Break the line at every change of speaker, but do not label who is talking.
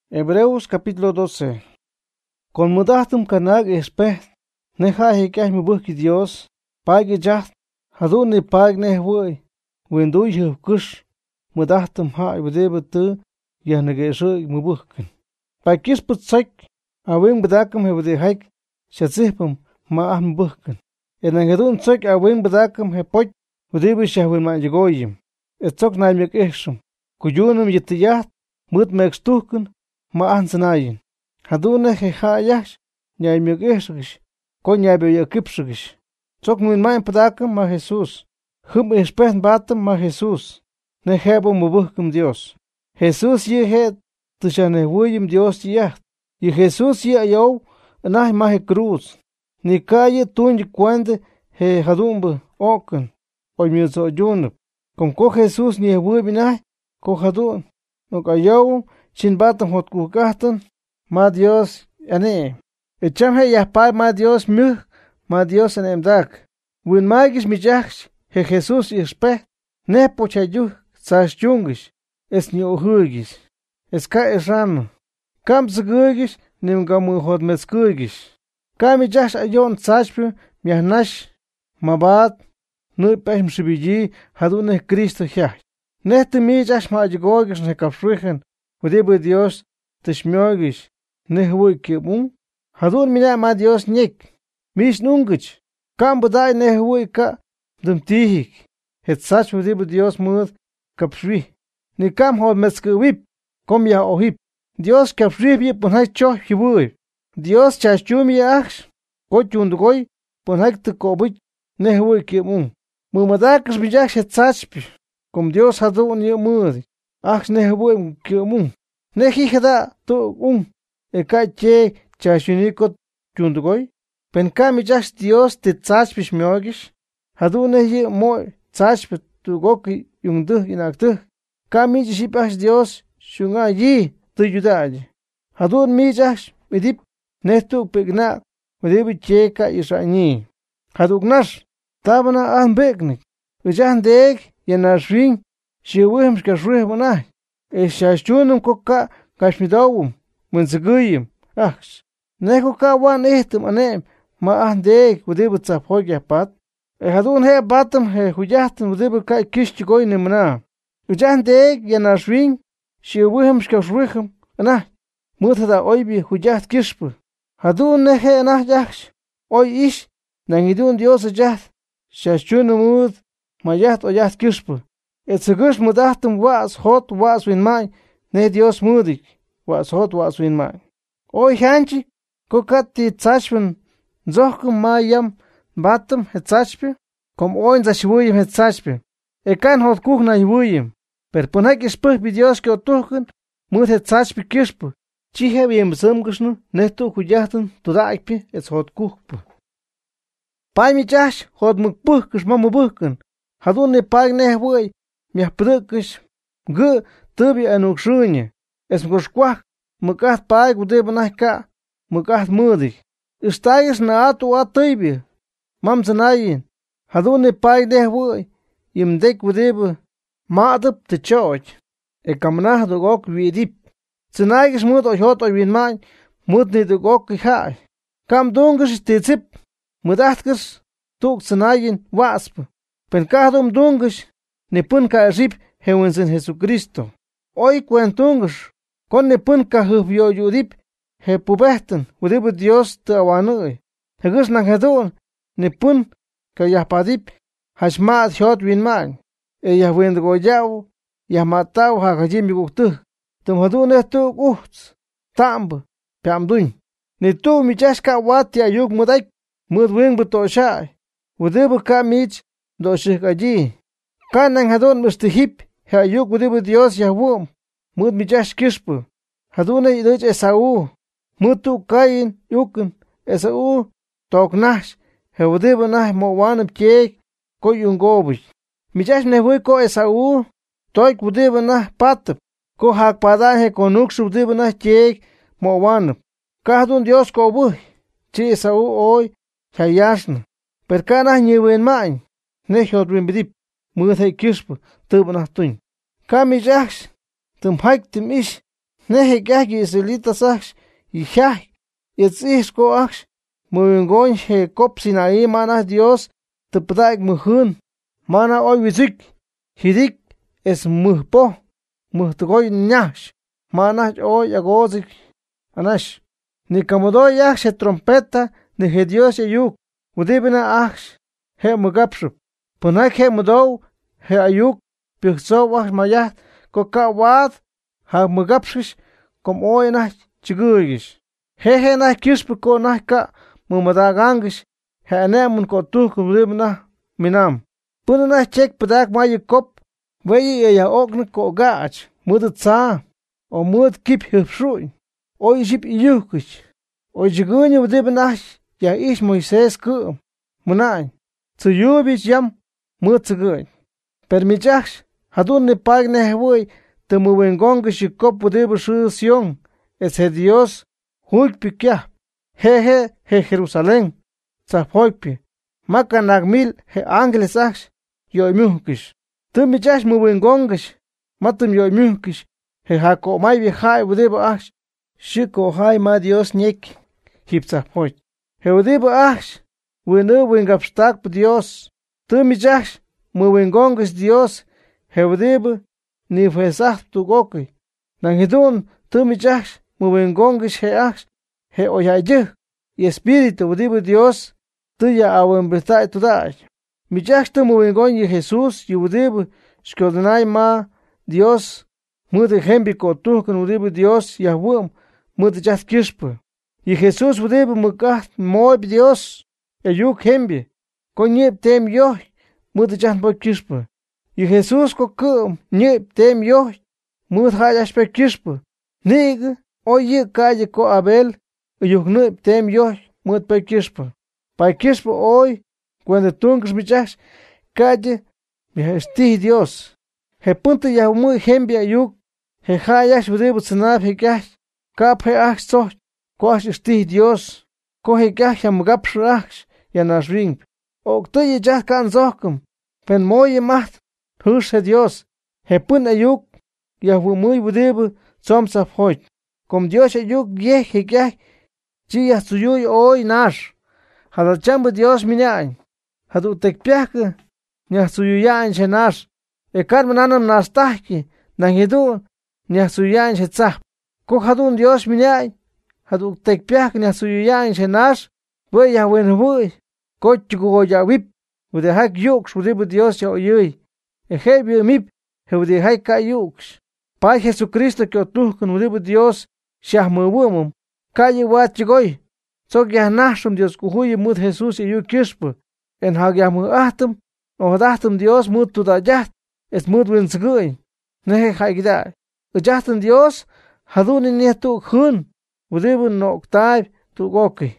Hebreos capítulo 12. Con mudatum canag espet, neja hekah mubuki Dios, pagi jaht, hadun ni pag nehwui, wendu yukush, mudatum ha ibdebetu, yahnageshu mubukin. Pakis putzak, awing bedakam hebde haik, shatzipum, maah mubukin. Enangedun tzak awing bedakam hepoch, wdebi shahwin manjagoyim. Etzok naimik ishum, kuyunum yitiyat, mut mekstuken, maah zanayin. Hadune hehayash, naimik ishish, konyabe yakipshish. Tzok nuin main pedakam ma Jesus. Hum espet batam ma Jesus. Nehebo mubukim Dios. Jesus ye het, tishanehwuyim Dios yaht. Y Jesus ye ayaw, anah mahe cruz. Ni kaye tunj kwande he hadumbe oken. Oy miuzo yunub. Kom ko Jesus ni hebubinah, ko hadun. Nok ayaw, chin batam hot kukahtan, ma Dios ane. Echam he yahpai ma Dios muh, ma Dios anemdak. Win magish mijachs, he Jesus ispeh, ne pochayuh, sas jungish, es ni ohugis. Es ka esrano. Kam zgurgish, nim gamu hot meskurgish. Kam mijachs ayon sashpu, miahnash, mabat, nu pech mshibiji, hadune Cristo hyah. Nehte mijachs ma ajgogish ne kapshrichen, wadibu Dios, tishmiogish, nehwui kibun. Hadun mina ma Dios nyek, mish nungich. Kam budai nehwui ka, dum tihik. Het sach wadibu Dios mud, kapshri. Ni kam hod meskewip, kom ya ohip. Dios kapshri bi punhai choh hibui. Dios chashchumi achs, kochundgoy, punhai tukobich, nehwui kibun. Mumadakas bijach het sachpi, kom Dios hadun ye mud, achs nehwui kibun. Nehihada tu ekache chashunikot chundgoy. Pen kamijach Dios te tsachpish miogish, hadune ye moy tsachpit tu goki yungduh inaktuh. Kamijishipach Dios shunga yi tu yudaji. Hadun mijach midip netu pigna wadibi cheka israni. Hadugnash tabana anbeknik. Vijan deg yanashring shiwims kashruhbunah. Eshashunum koka kashmidawum menzaguyim achs. Neko ka wan ehtum anem ma deg wadibi tzaphoya pat. Hadun he batam he huyahtum wadibi kai kishchigoy nimna. Vijan deg yanashring shiwims kashruhum anah. Mutada oibi huyaht kishpu. Hadun nehe anah yachs. Oy ish nangidun Dios jaht. Shashunumud mayat oyat kishpu. Etzegush mudahtum was hot was win mai. Ne Dios mudik was hot was win mai. Oy hanchi kokati tsachpun zohkum mayam batam het tsachpe. Kom oin zashwuyim het tsachpe. Ekan hot kuchna yuyim. Per punhak ispuh bi Dios ke otuhkun mud het tsachpe kishpu. Chihe biem zumgushnu netu huyahtun tudaikpi et hot kuchpu. Pai mi chash hot mukpuhkush mamubuhkun. Hadun ne pag nehwui miahprukush gu tubi anukshunya. Es mkushkwah mukat pag udebanahka mukat mudik. Istayis na atu atuibi. Mam zanayin. Hadun ne pag nehwui yimdek udeba maadup te choch. E kamnah dugok vidip. Zanayish mud oyhot oywinman mud ni dugok hai. Kam dungish tizip. Mudahtkas tuk zanayin wasp. Penkadum dungish ni punka rip hewensin Jesucristo. Oy kwentungish kon ni punka hubyo yudip he pubehten udib Dios te awanui. Hegus nang hedun ni pun ka yahpadip hashmaat hyot winman. E yahwendogoyaw yahmataw hakajim biguktuh. Tum hadun etuk uhts tamb piamduin. Ni tu michashka wati ayuk mudaik mud wing butoshai. Udib ka mich doshik allí. Kanang hadun mustihip he ayuk udib Dios yahwum. Mud michash kishpu. Hadune iduch Esau. Mutu kain yukun Esau toknash. He udib nah mowanab chek ko yungobush. Michash nehwui ko Esau. Toik udib nah patap. Ko hakpadan he konuksh udib nah chek mowanab. Kahdun Dios ko buh. Chi Esau oy hayashna. Per kanah nyewen main. Nehot wimbidip. Mud he kishpu tubanah tuin. Kamijachs tum haik tim ish neje que israelitas ach, y jaj, ko ach, muingon he kop Sinaí mana Dios, te pdaik muhun, mana oi wizik, hidik es muhpo, muhtogoy nyash, mana oi agozik, anash. Ni kamodoy ach se trompeta, ni he Dios ayuk, udibina ach, he mugapshup, punak he mudow, he ayuk, pihzo ach mayat, ko ka wad, ha mugapshish, kom oi nach chigugish. He nach kispu ko nach ka, mumadagangish, he anemun ko tuk udibina minam. Puna nach chek padak mayukop, weyi eya okne ko gach, mudat sa, o mud kip hipshuy. Oy ship iyukish. Oy jigunya udibinash ya ish Moisés ku. Munay. Tsuyubich yam mutsuguy. Permichach hadun ne pag nehwoy te muwengongish yukop udibishu Sion. Es he Dios hulpi kya. He Jerusalén. Tzafoypi. Maka nagmil he ángeles ach yoy muhkish. Tumichach muwengongish. Matum yoy muhkish. He hako may vijay udibach. Shiko hay ma Dios nyek hipsa hoy. Heudibo ach, winu wingapstak Dios. Tumijach, muwingongis Dios. Heudibo ni fesach tu goki. Nangidun tumijach, muwingongis he ach, he oyayeh. Y espíritu udibo Dios, tuya awembetay tudaj. Mijach tu muwingongi Jesús, yudibo shkodnay ma Dios. Mude hembiko tuhkan udibo Dios yahwum. Mude jat kishpu. Y Jesús udebe mukat moib Dios. Ayuk hembi. Konyeb tem yoh. Mude jat moib kishpu. Y Jesús kokum nyeb tem yoh. Mude hayash pe kishpu. Nig oye kaye ko Abel. Ayuk nyeb tem yoh. Mude pe kishpu. Pa kishpu hoy. Cuando tunks michach. Kaye. Esti Dios. He punto ya muy hembi ayuk. He hayash udebe tsanab he kash. Kap he ach soch. Koach esti Dios. Kohe kach yam gapshrach. Yanas ring. Ok tuye jat kan zokum. Pen moye macht. Hush he Dios. He pun ayuk. Yahu muy budebe. Zomsa hoit. Kom Dios ayuk yeh he kach. Chiyah tsuyuy oy nash. Hadal chambu Dios minyain. Hadu tekpiake. Nyah tsuyuyain she nash. E karmananam nastahki. Nangidun. Nyah tsuyuyain she tzah. Ko hadun Dios minyain. Hadu tekpiak ni suyuyan shenash. Voy ya wen voy. Ko chugo ya wip. Ude hak yuks ude Dios ya oyuy. Ejebi mip. He ude hak ka yuks. Pa Jesucristo que otuhkun ude Dios. Shah mubumum. Kaye wat chigoy. Sok ya nashum Dios kuhuy mud Jesús y yu kishpu. En hag ya mu ahtum. O dahtum Dios mud tudayat. Es mud winsguy. Nehe haigda. Ujahtum Dios. Hadun ni tu khun. Udibun no octave tu goki.